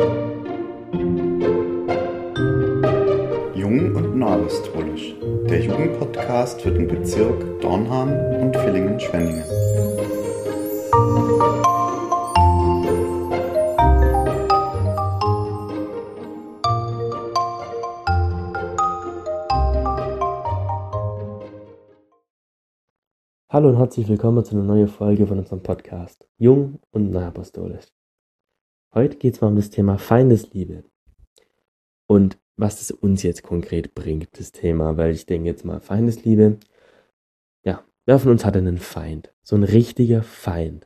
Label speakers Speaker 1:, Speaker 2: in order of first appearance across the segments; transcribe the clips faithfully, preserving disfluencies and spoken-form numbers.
Speaker 1: Jung und Neuapostolisch, der Jugendpodcast für den Bezirk Dornham und Villingen-Schwenningen.
Speaker 2: Hallo und herzlich willkommen zu einer neuen Folge von unserem Podcast Jung und Neuapostolisch. Heute geht es mal um das Thema Feindesliebe und was das uns jetzt konkret bringt, das Thema, weil ich denke jetzt mal Feindesliebe, ja, wer von uns hat denn einen Feind? So ein richtiger Feind.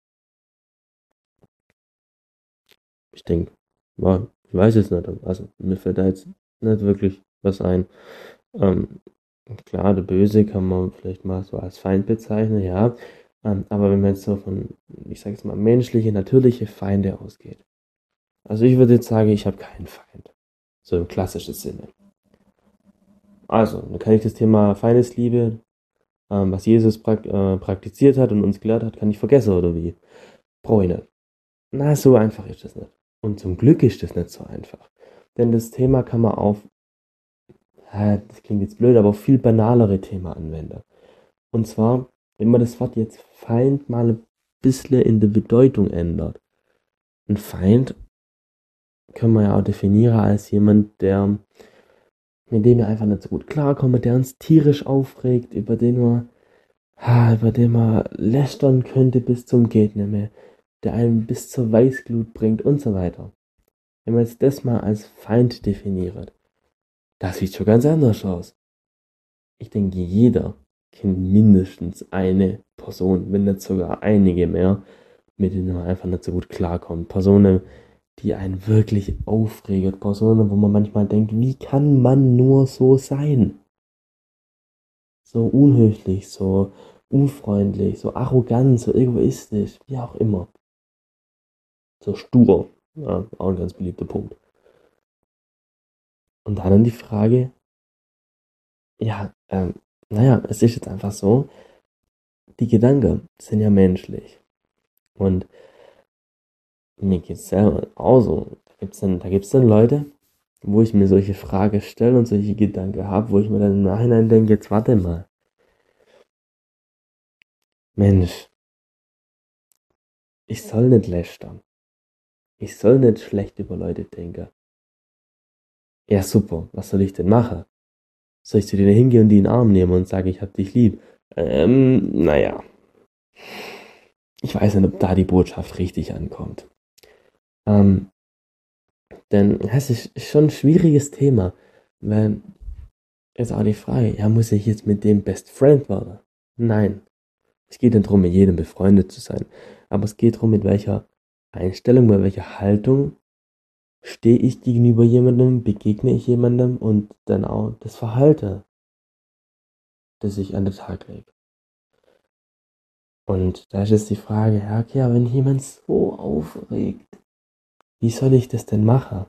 Speaker 2: Ich denke, ja, ich weiß es nicht, also mir fällt da jetzt nicht wirklich was ein. Ähm, klar, der Böse kann man vielleicht mal so als Feind bezeichnen, ja, ähm, aber wenn man jetzt so von, ich sage jetzt mal, menschliche, natürliche Feinde ausgeht. Also ich würde jetzt sagen, ich habe keinen Feind. So im klassischen Sinne. Also, dann kann ich das Thema Feindesliebe, ähm, was Jesus prak äh, praktiziert hat und uns gelehrt hat, kann ich vergessen, oder wie? Brauche ich nicht. Na, so einfach ist das nicht. Und zum Glück ist das nicht so einfach. Denn das Thema kann man auf, ja, das klingt jetzt blöd, aber auf viel banalere Themen anwenden. Und zwar, wenn man das Wort jetzt Feind mal ein bisschen in der Bedeutung ändert. Ein Feind können wir ja auch definieren als jemand, der mit dem wir einfach nicht so gut klarkommen, der uns tierisch aufregt, über den man, ha, über den man lästern könnte bis zum geht nicht mehr, der einen bis zur Weißglut bringt und so weiter. Wenn man jetzt das mal als Feind definiert, das sieht schon ganz anders aus. Ich denke, jeder kennt mindestens eine Person, wenn nicht sogar einige mehr, mit denen man einfach nicht so gut klarkommt. Personen, die einen wirklich aufregen. Personen, wo man manchmal denkt, wie kann man nur so sein? So unhöflich, so unfreundlich, so arrogant, so egoistisch, wie auch immer. So stur, ja, auch ein ganz beliebter Punkt. Und dann die Frage, ja, ähm, naja, es ist jetzt einfach so, die Gedanken sind ja menschlich. Und mir geht es selber auch so. Da gibt es dann, da gibt's dann Leute, wo ich mir solche Fragen stelle und solche Gedanken habe, wo ich mir dann im Nachhinein denke, jetzt warte mal. Mensch, ich soll nicht lästern. Ich soll nicht schlecht über Leute denken. Ja, super, was soll ich denn machen? Soll ich zu denen hingehen und die in den Arm nehmen und sagen, ich hab dich lieb? Ähm, naja. Ich weiß nicht, ob da die Botschaft richtig ankommt. Ähm, denn es ist schon ein schwieriges Thema. Weil, jetzt auch die Frage, ja, muss ich jetzt mit dem Best Friend werden? Nein. Es geht nicht darum, mit jedem befreundet zu sein. Aber es geht darum, mit welcher Einstellung, mit welcher Haltung stehe ich gegenüber jemandem, begegne ich jemandem und dann auch das Verhalten, das ich an den Tag lege. Und da ist jetzt die Frage, ja, okay, aber wenn jemand so aufregt, wie soll ich das denn machen?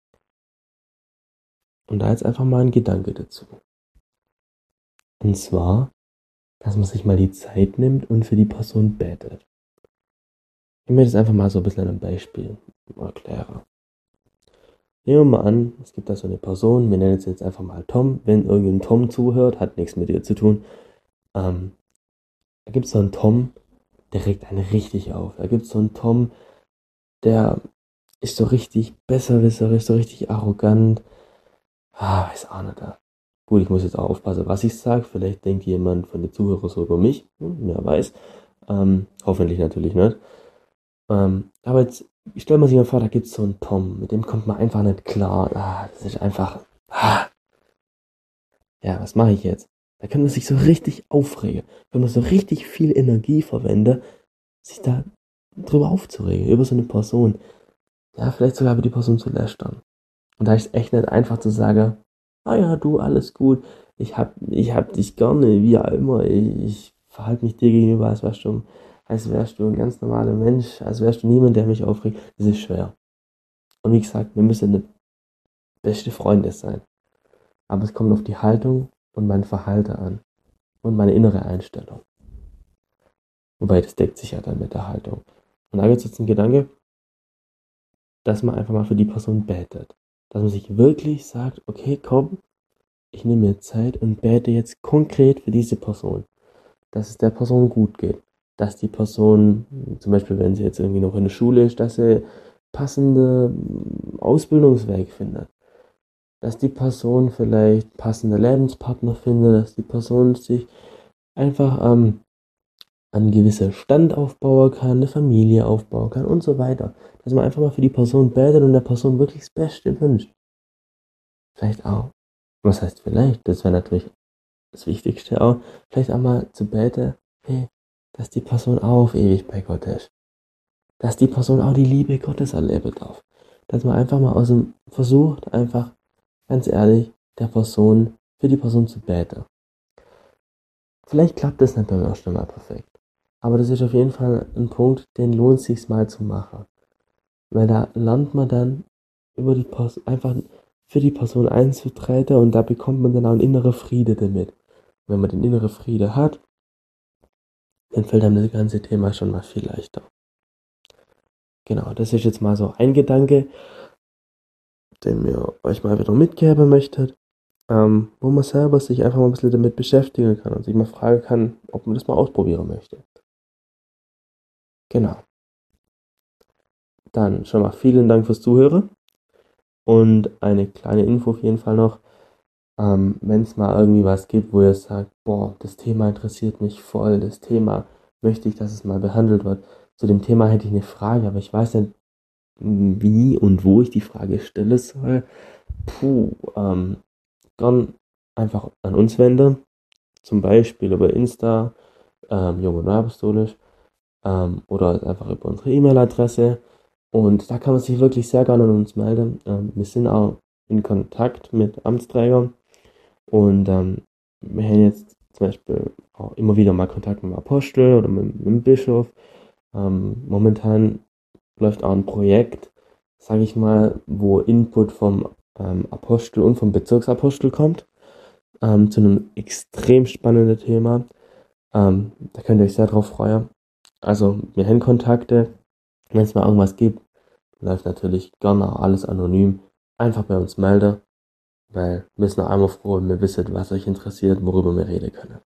Speaker 2: Und da jetzt einfach mal ein Gedanke dazu. Und zwar, dass man sich mal die Zeit nimmt und für die Person betet. Ich möchte das einfach mal so ein bisschen an einem Beispiel erklären. Nehmen wir mal an, es gibt da so eine Person, wir nennen es jetzt einfach mal Tom. Wenn irgendein Tom zuhört, hat nichts mit ihr zu tun. Ähm, da gibt es so einen Tom, der regt einen richtig auf. Da gibt es so einen Tom, der ist so richtig besserwisserisch, so richtig arrogant. Ah, weiß auch nicht. Da. Gut, ich muss jetzt auch aufpassen, was ich sage. Vielleicht denkt jemand von den Zuhörern so über mich. Hm, wer weiß. Ähm, hoffentlich natürlich nicht. Ähm, aber jetzt stell man sich mal vor, da gibt es so einen Tom, mit dem kommt man einfach nicht klar. Ah, das ist einfach. Ah, ja, was mache ich jetzt? Da kann man sich so richtig aufregen. Wenn man so richtig viel Energie verwendet, sich da drüber aufzuregen, über so eine Person. Ja, vielleicht sogar über die Person zu lästern. Und da ist es echt nicht einfach zu sagen, ah ja, du, alles gut, ich hab, ich hab dich gerne, wie auch immer, ich, ich verhalte mich dir gegenüber, als wärst du, als wärst du ein ganz normaler Mensch, als wärst du niemand, der mich aufregt. Das ist schwer. Und wie gesagt, wir müssen nicht beste Freunde sein. Aber es kommt auf die Haltung und mein Verhalten an. Und meine innere Einstellung. Wobei, das deckt sich ja dann mit der Haltung. Und da gibt es jetzt einen Gedanke, dass man einfach mal für die Person betet. Dass man sich wirklich sagt, okay, komm, ich nehme mir Zeit und bete jetzt konkret für diese Person, dass es der Person gut geht, dass die Person, zum Beispiel wenn sie jetzt irgendwie noch in der Schule ist, dass sie passende Ausbildungsweg findet, dass die Person vielleicht passende Lebenspartner findet, dass die Person sich einfach ähm, einen gewissen Stand aufbauen kann, eine Familie aufbauen kann und so weiter. Dass man einfach mal für die Person betet und der Person wirklich das Beste wünscht. Vielleicht auch, was heißt vielleicht, das wäre natürlich das Wichtigste auch, vielleicht auch mal zu beten, hey, dass die Person auch auf ewig bei Gott ist. Dass die Person auch die Liebe Gottes erleben darf. Dass man einfach mal aus dem versucht, einfach ganz ehrlich, der Person, für die Person zu beten. Vielleicht klappt das nicht beim ersten Mal perfekt. Aber das ist auf jeden Fall ein Punkt, den lohnt sich mal zu machen. Weil da lernt man dann über die Person, einfach für die Person einzutreten und da bekommt man dann auch einen inneren Friede damit. Wenn man den inneren Friede hat, dann fällt einem das ganze Thema schon mal viel leichter. Genau, das ist jetzt mal so ein Gedanke, den mir euch mal wieder mitgeben möchtet, ähm, wo man selber sich einfach mal ein bisschen damit beschäftigen kann und sich mal fragen kann, ob man das mal ausprobieren möchte. Genau. Dann schon mal vielen Dank fürs Zuhören und eine kleine Info auf jeden Fall noch. Ähm, wenn es mal irgendwie was gibt, wo ihr sagt, boah, das Thema interessiert mich voll, das Thema möchte ich, dass es mal behandelt wird. Zu dem Thema hätte ich eine Frage, aber ich weiß nicht, wie und wo ich die Frage stellen soll. Puh, ähm, gern einfach an uns wenden, zum Beispiel über Insta, ähm, Jung und Apostolisch, ähm, oder einfach über unsere E-Mail-Adresse. Und da kann man sich wirklich sehr gerne an uns melden. Ähm, wir sind auch in Kontakt mit Amtsträgern und ähm, wir haben jetzt zum Beispiel auch immer wieder mal Kontakt mit dem Apostel oder mit, mit dem Bischof. Ähm, momentan läuft auch ein Projekt, sage ich mal, wo Input vom ähm, Apostel und vom Bezirksapostel kommt, ähm, zu einem extrem spannenden Thema. Ähm, da könnt ihr euch sehr drauf freuen. Also, wir haben Kontakte. Wenn es mal irgendwas gibt, läuft natürlich gerne auch alles anonym. Einfach bei uns melden, weil wir sind einmal froh und wir wissen, was euch interessiert, worüber wir reden können.